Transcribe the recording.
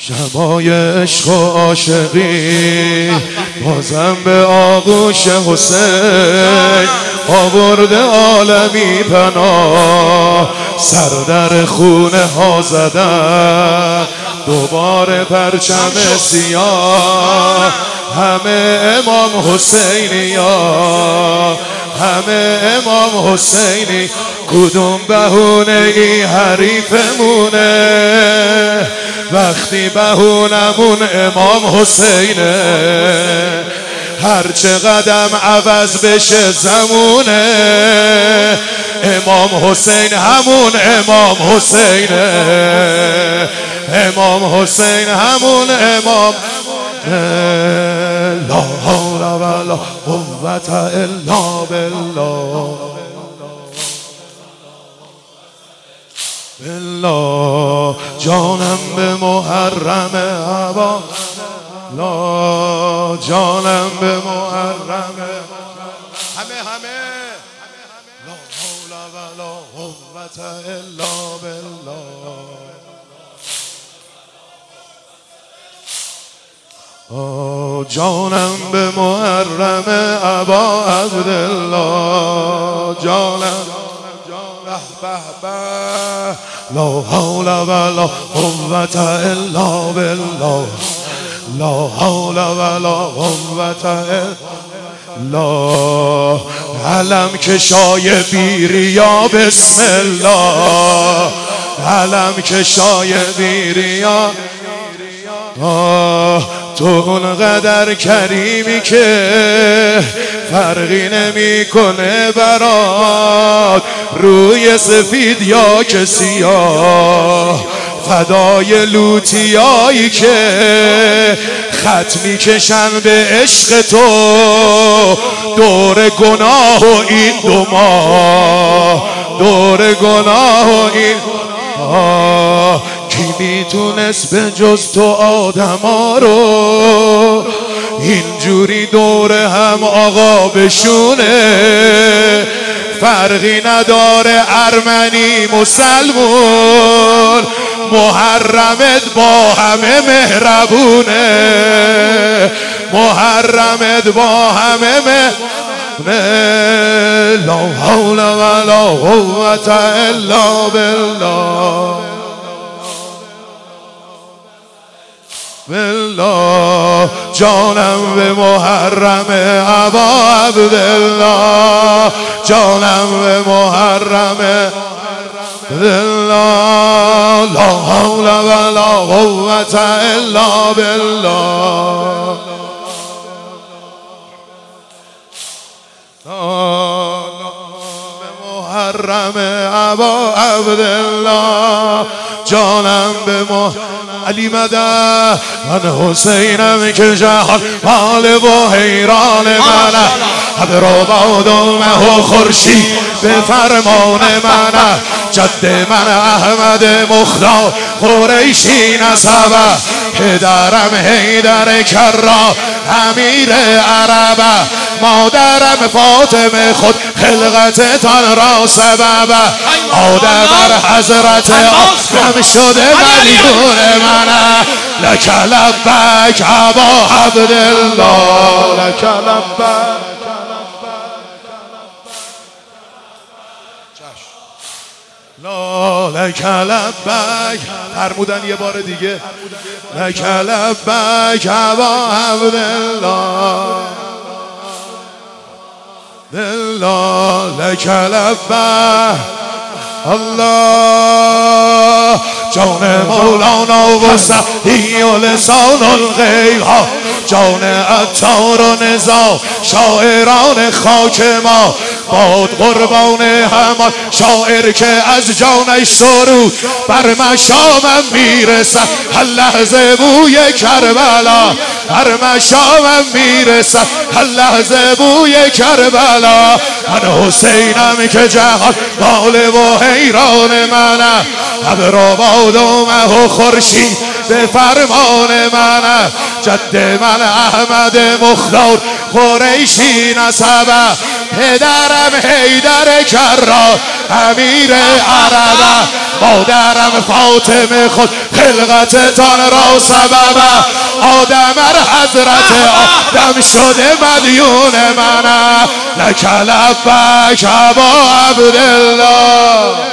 شبای عشق و عاشقی بازم به آغوش حسین آورده عالمی پناه، سر در خونه ها زدن دوباره پرچم سیاه. همه امام حسینی ها، همه امام حسینی، کدوم بهونه ای حریفمونه وقتی بهونمون امام حسینه. هر چه قدم عوض بشه زمونه، امام حسین همون امام حسینه، امام حسین همون امام. لا حول ولا قوة الا بالله، بالله. جانم به محرم عبا، لا جانم به محرم همه لا حول ولا قوة الا بالله. جانم به محرم ابا عبدالله، جانم به به لا حول ولا قوة الا بالله، لا حول ولا قوة الا. علم کشای بیریا بسم الله، علم کشای بیریا. تو اونقدر کریمی که فرقی نمیکنه برات روی سفید یا که سیاه. فدای لوتیایی که خط میکشن به عشق تو دور گناه و این دو ماه، دور گناه و این کی میتونست به جز تو آدما رو اینجوری دور هم آقا بشونه؟ فرقی نداره ارمنی مسلمون، محرمت با همه مهربونه، محرمت با همه مهربونه. لا حول ولا قوة الا بالله، بالله. جانم به محرم ابا عبدالله، جانم به محرم بالله. لا حول ولا قوة الا بالله. به محرم ابا عبدالله، جانم به علی مدد من حسینم که جهان مال و حیران منه. ابر و بادومه و خورشید به فرمان منه. جد من احمد مختار قریشی نسبه، پدرم حیدر کرا امیر عربه. مادرم فاطمه خود خلقتتان را سببه. آدم حضرت آدم شده ملیون منه. لک لبک ابا عبدالله، لک لبک. لا لک لبک، فرمودن یه بار دیگه. لک لبک ابا عبدالله، بالله. لک لبک الله. جان مولانا و سعدی و لسان الغیب ها، جان عطار و نزار شاعران خاک ما. باد قربان همان شاعر که از جانش سرود بر مشامم میرسد هر لحظه بوی کربلا، بر مشامم میرسد هر لحظه بوی کربلا. من حسینم که جهان مال و حیران منه. ابر و بادومه و خورشید به فرمان منه. جد من احمد مختار قریشی نسبه. پدرم حیدر کرا امیر عربه. مادرم فاطمه خود خلقتتان را سبب آدم حضرت آدم شده مدیون منم لک لبک ابا عبدالله.